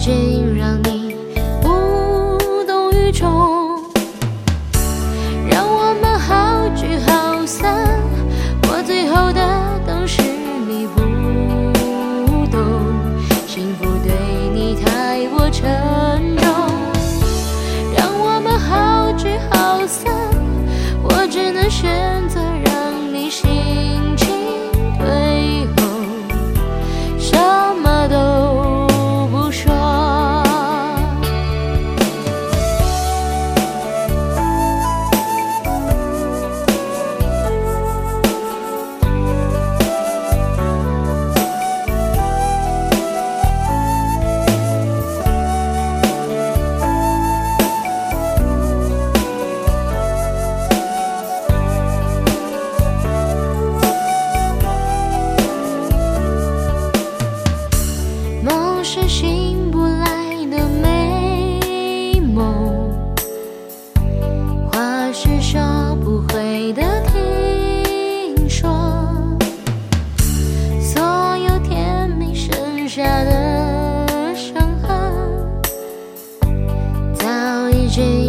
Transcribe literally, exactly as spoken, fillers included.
经让你无动于衷，让我们好聚好散。我最后的等是你不懂，幸福对你太过沉重，让我们好聚好散。我只能选择让你心情退后，什么都不说。梦是醒不来的美梦，话是说不回的听说，所有甜蜜剩下的伤痕早已经